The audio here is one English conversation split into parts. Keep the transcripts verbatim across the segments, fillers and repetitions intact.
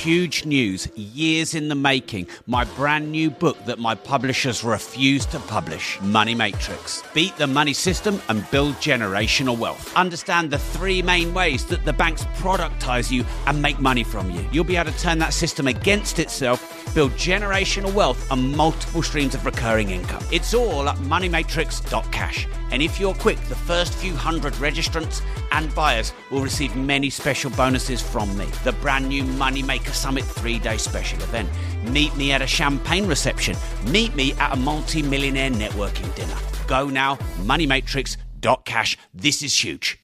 huge news, years in the making, my brand new book that my publishers refuse to publish, Money Matrix. Beat the money system and build generational wealth. Understand the three main ways that the banks productize you and make money from you. You'll be able to turn that system against itself, build generational wealth and multiple streams of recurring income. It's all at money matrix dot cash. And if you're quick, the first few hundred registrants and buyers will receive many special bonuses from me. The brand new Moneymaker Summit three-day special event. Meet me at a champagne reception. Meet me at a multi-millionaire networking dinner. Go now, money matrix dot cash. This is huge.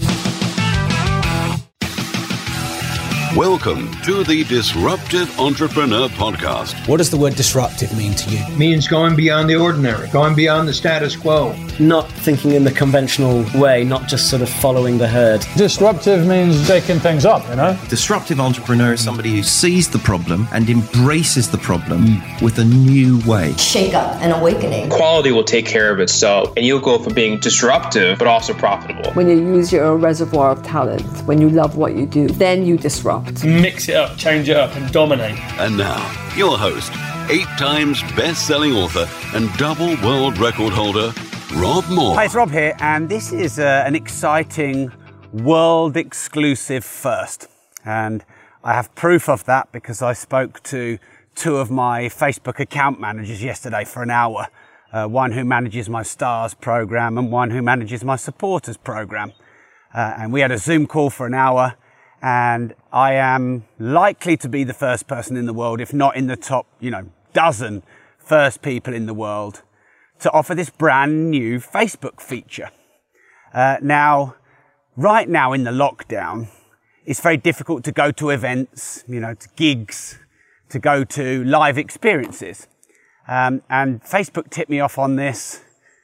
Welcome to the Disruptive Entrepreneur Podcast. What does the word disruptive mean to you? It means going beyond the ordinary, going beyond the status quo. Not thinking in the conventional way, not just sort of following the herd. Disruptive means shaking things up, you know? Disruptive entrepreneur is somebody who sees the problem and embraces the problem mm. with a new way. Shake up and awakening. Quality will take care of itself, and you'll go from being disruptive, but also profitable. When you use your reservoir of talent, when you love what you do, then you disrupt. Mix it up, change it up, and dominate. And now, your host, eight times best-selling author and double world record holder, Rob Moore. Hi, it's Rob here, and this is uh, an exciting world-exclusive first. And I have proof of that because I spoke to two of my Facebook account managers yesterday for an hour. Uh, one who manages my Stars program and one who manages my Supporters program. Uh, and we had a Zoom call for an hour. And I am likely to be the first person in the world, if not in the top, you know, dozen first people in the world to offer this brand new Facebook feature. Uh, now, right now in the lockdown, it's very difficult to go to events, you know, to gigs, to go to live experiences. Um, and Facebook tipped me off on this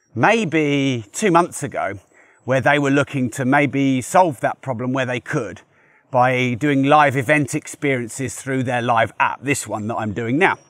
maybe two months ago, where they were looking to maybe solve that problem where they could, by doing live event experiences through their live app, this one that I'm doing now.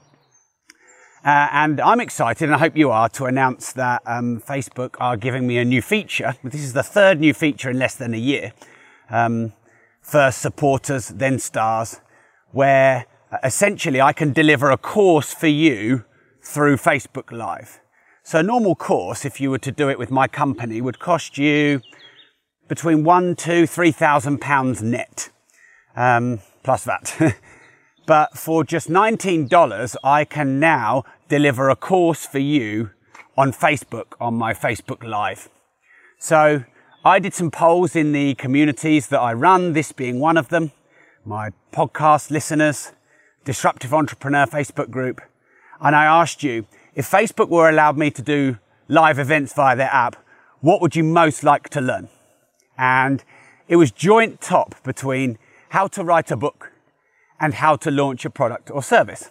Uh, and I'm excited, and I hope you are, to announce that um, Facebook are giving me a new feature. This is the third new feature in less than a year. Um, first Supporters, then Stars, where uh, essentially I can deliver a course for you through Facebook Live. So a normal course, if you were to do it with my company, would cost you between one, two, three thousand pounds net. Um, plus that. But for just nineteen dollars, I can now deliver a course for you on Facebook, on my Facebook Live. So I did some polls in the communities that I run, this being one of them, my podcast listeners, Disruptive Entrepreneur Facebook group. And I asked you, if Facebook were allowed me to do live events via their app, what would you most like to learn? And it was joint top between how to write a book and how to launch a product or service.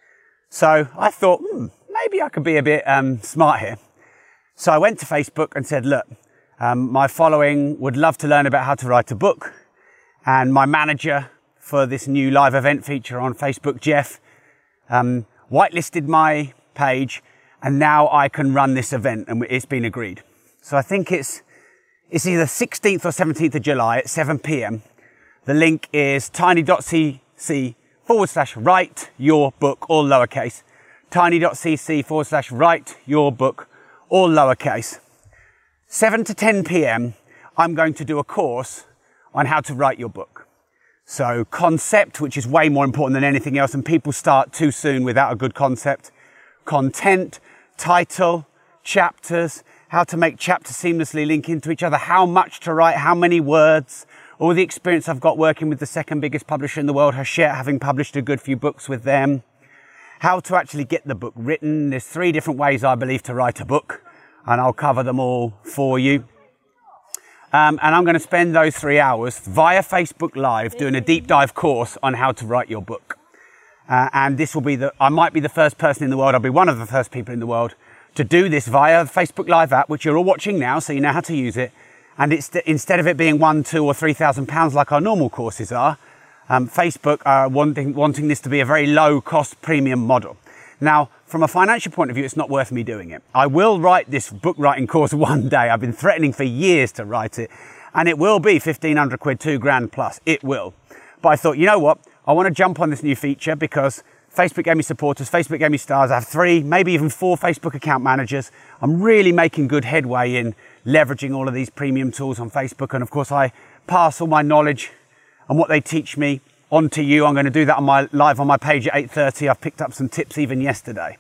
So I thought, hmm, maybe I could be a bit um, smart here. So I went to Facebook and said, look, um, my following would love to learn about how to write a book. And my manager for this new live event feature on Facebook, Jeff, um, whitelisted my page. And now I can run this event, and it's been agreed. So I think it's It's either sixteenth or seventeenth of July at seven p.m. The link is tiny.cc forward slash write your book, all lowercase. Tiny.cc forward slash write your book, all lowercase. seven to ten p.m. I'm going to do a course on how to write your book. So concept, which is way more important than anything else, and people start too soon without a good concept. Content, title, chapters, how to make chapters seamlessly link into each other, how much to write, how many words, all the experience I've got working with the second biggest publisher in the world, Hachette, having published a good few books with them, how to actually get the book written. There's three different ways, I believe, to write a book, and I'll cover them all for you. Um, and I'm going to spend those three hours via Facebook Live doing a deep dive course on how to write your book. Uh, and this will be the, I might be the first person in the world, I'll be one of the first people in the world to do this via the Facebook Live app, which you're all watching now, so you know how to use it. And it's instead of it being one, two, or three thousand pounds like our normal courses are, um, Facebook are wanting wanting this to be a very low cost premium model. Now, from a financial point of view, it's not worth me doing it. I will write this book writing course one day. I've been threatening for years to write it, and it will be fifteen hundred quid, two grand plus. It will. But I thought, you know what? I want to jump on this new feature because Facebook gave me supporters, Facebook gave me stars. I have three, maybe even four Facebook account managers. I'm really making good headway in leveraging all of these premium tools on Facebook. And of course, I pass all my knowledge and what they teach me on to you. I'm going to do that on my live on my page at eight thirty. I've picked up some tips even yesterday.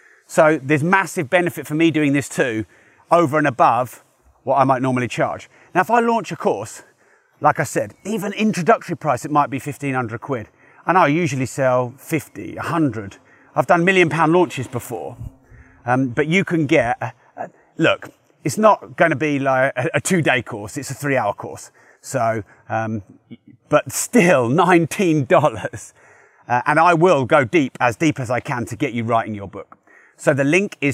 So there's massive benefit for me doing this too, over and above what I might normally charge. Now, if I launch a course, like I said, even introductory price, it might be fifteen hundred quid. And I usually sell fifty, a hundred. I've done million pound launches before. Um, but you can get, a, a, look, it's not going to be like a, a two day course. It's a three hour course. So, um, but still nineteen dollars. Uh, and I will go deep, as deep as I can to get you writing your book. So the link is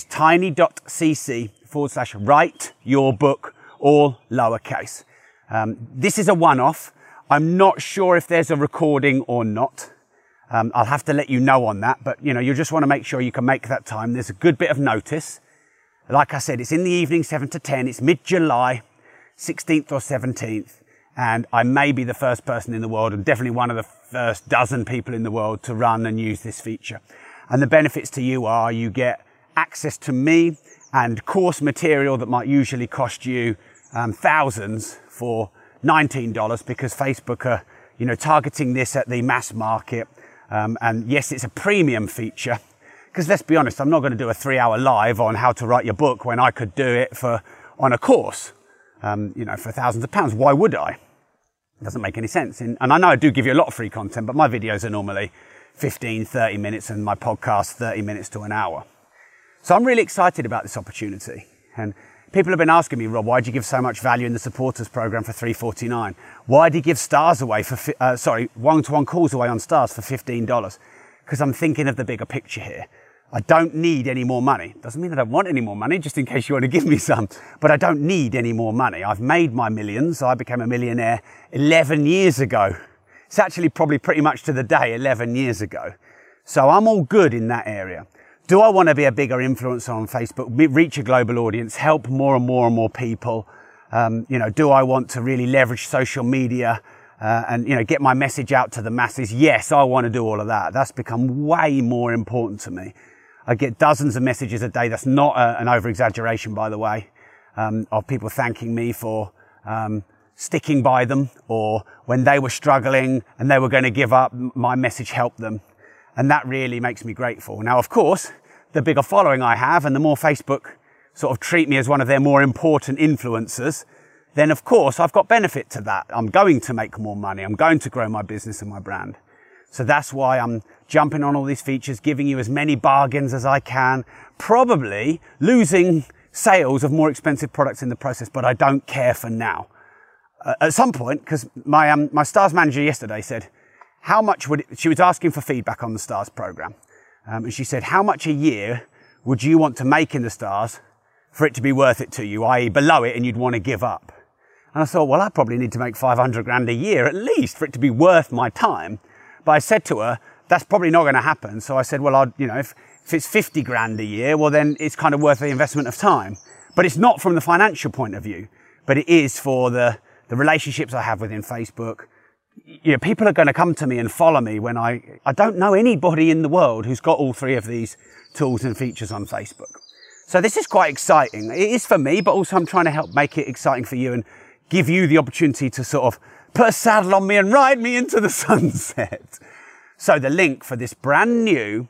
tiny.cc forward slash write your book, all lowercase. Um, this is a one-off. I'm not sure if there's a recording or not. Um, I'll have to let you know on that, but you know, you just want to make sure you can make that time. There's a good bit of notice. Like I said, it's in the evening, seven to ten. It's mid-July, sixteenth or seventeenth. And I may be the first person in the world and definitely one of the first dozen people in the world to run and use this feature. And the benefits to you are you get access to me and course material that might usually cost you um, thousands for nineteen dollars, because Facebook are, you know, targeting this at the mass market. Um, and yes, it's a premium feature, because let's be honest, I'm not going to do a three hour live on how to write your book when I could do it for on a course, um, you know, for thousands of pounds. Why would I? It doesn't make any sense. And I know I do give you a lot of free content, but my videos are normally fifteen, thirty minutes and my podcast thirty minutes to an hour. So I'm really excited about this opportunity. And people have been asking me, Rob, why do you give so much value in the supporters program for three forty-nine? Why do you give stars away for, uh, sorry, one-to-one calls away on stars for fifteen dollars? Because I'm thinking of the bigger picture here. I don't need any more money. Doesn't mean I don't want any more money, just in case you want to give me some. But I don't need any more money. I've made my millions. I became a millionaire eleven years ago. It's actually probably pretty much to the day eleven years ago. So I'm all good in that area. Do I want to be a bigger influencer on Facebook, reach a global audience, help more and more and more people? Um, you know, do I want to really leverage social media uh, and, you know, get my message out to the masses? Yes, I want to do all of that. That's become way more important to me. I get dozens of messages a day. That's not a, an over-exaggeration, by the way, um, of people thanking me for um, sticking by them, or when they were struggling and they were going to give up, my message helped them. And that really makes me grateful. Now, of course, the bigger following I have and the more Facebook sort of treat me as one of their more important influencers, then of course I've got benefit to that. I'm going to make more money. I'm going to grow my business and my brand. So that's why I'm jumping on all these features, giving you as many bargains as I can, probably losing sales of more expensive products in the process, but I don't care for now. Uh, at some point, because my, um, my stars manager yesterday said, how much would it, she was asking for feedback on the stars program. Um, and she said, how much a year would you want to make in the stars for it to be worth it to you, that is below it and you'd want to give up? And I thought, well, I probably need to make five hundred grand a year at least for it to be worth my time. But I said to her, that's probably not going to happen. So I said, well, I'd, you know, if, if it's fifty grand a year, well, then it's kind of worth the investment of time. But it's not from the financial point of view, but it is for the, the relationships I have within Facebook. You know, people are going to come to me and follow me when I, I don't know anybody in the world who's got all three of these tools and features on Facebook. So this is quite exciting. It is for me, but also I'm trying to help make it exciting for you and give you the opportunity to sort of put a saddle on me and ride me into the sunset. So the link for this brand new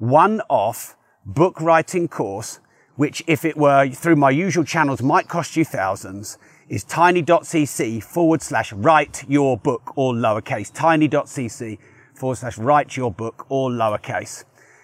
one-off book writing course, which if it were through my usual channels might cost you thousands, is tiny.cc forward slash write your book, all lowercase. Tiny.cc forward slash write your book, all lowercase.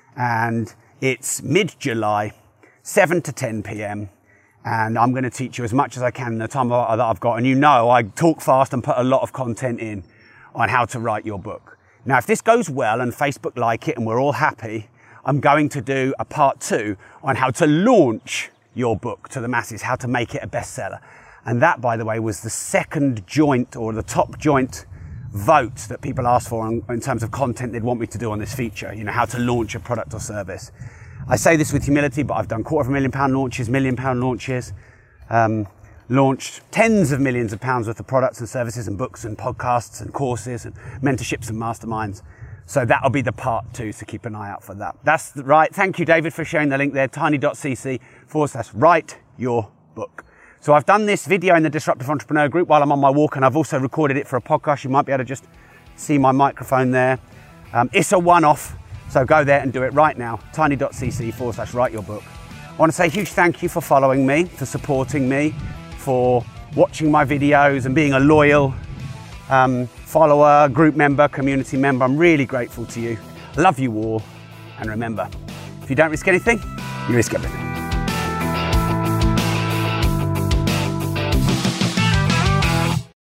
And it's mid-July, seven to ten p.m. And I'm going to teach you as much as I can in the time that I've got. And you know, I talk fast and put a lot of content in on how to write your book. Now, if this goes well and Facebook like it and we're all happy, I'm going to do a part two on how to launch your book to the masses, how to make it a bestseller. And that, by the way, was the second joint or the top joint vote that people asked for in, in terms of content they'd want me to do on this feature, you know, how to launch a product or service. I say this with humility, but I've done quarter of a million pound launches, million pound launches, um, launched tens of millions of pounds worth of products and services and books and podcasts and courses and mentorships and masterminds. So that'll be the part two, so keep an eye out for that. That's right. Thank you, David, for sharing the link there, tiny.cc forward slash write your book. So I've done this video in the Disruptive Entrepreneur group while I'm on my walk, and I've also recorded it for a podcast. You might be able to just see my microphone there. Um, it's a one-off, so go there and do it right now, tiny.cc forward slash write your book. I want to say a huge thank you for following me, for supporting me, for watching my videos and being a loyal um, follower, group member, community member. I'm really grateful to you. Love you all. And remember, if you don't risk anything, you risk everything.